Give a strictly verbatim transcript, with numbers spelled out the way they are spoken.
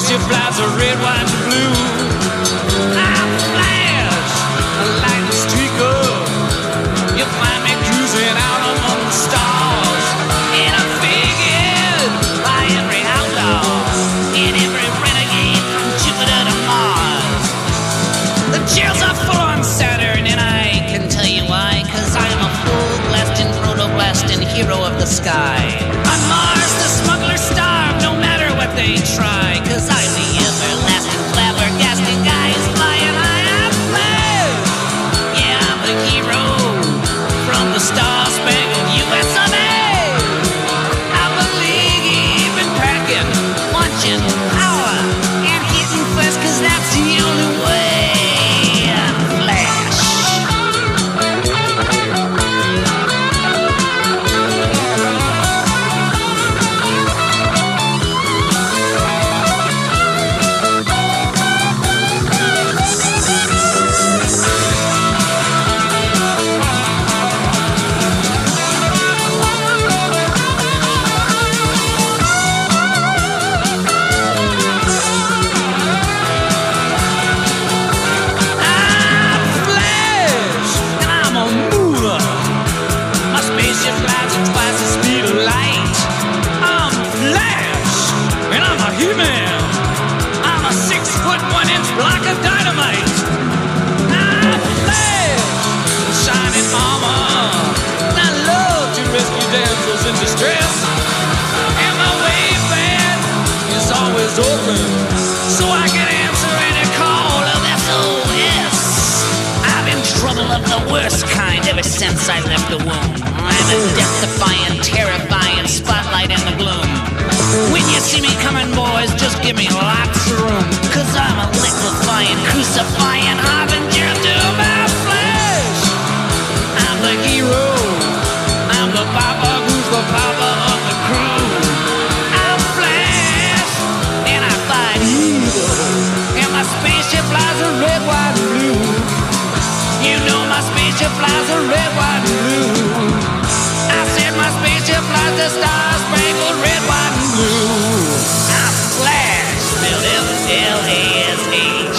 spaceship flies a red, white, and blue. I flash a lightning streak up. You find me cruising out among the stars, and I'm figured by every outlaw and every renegade from Jupiter to Mars. The jails are full on Saturn, and I can tell you why, 'cause I'm a full-blasting, proto-blasting hero of the sky. On Mars, the smugglers starve no matter what they try, 'cause I'm the everlasting, flabbergasting guy who's flying high up there. Yeah, I'm the hero from the star-spangled U S of A. I believe in packing, punching, power, and hitting flesh, 'cause that's the only way. Flash. I'm a six foot one inch block of dynamite. I flash shining armor. I love to rescue damsels in distress, and my waverband is always open, so I can answer any call of S O S. I'm in trouble of the worst kind ever since I left the womb. I'm a death-defying, terrifying spotlight in the gloom. When you see me coming, boys, just give me lots of room, 'cause I'm a liquefying, crucifying harbinger to my flesh. I'm the hero, I'm the papa who's the papa of the crew. I'm Flash, and I fight evil, and my spaceship flies a red, white, and blue. You know my spaceship flies a red, white, and blue. I said my spaceship flies the star-spangled red, white, and blue. I'm Flash, spelled F L A S H.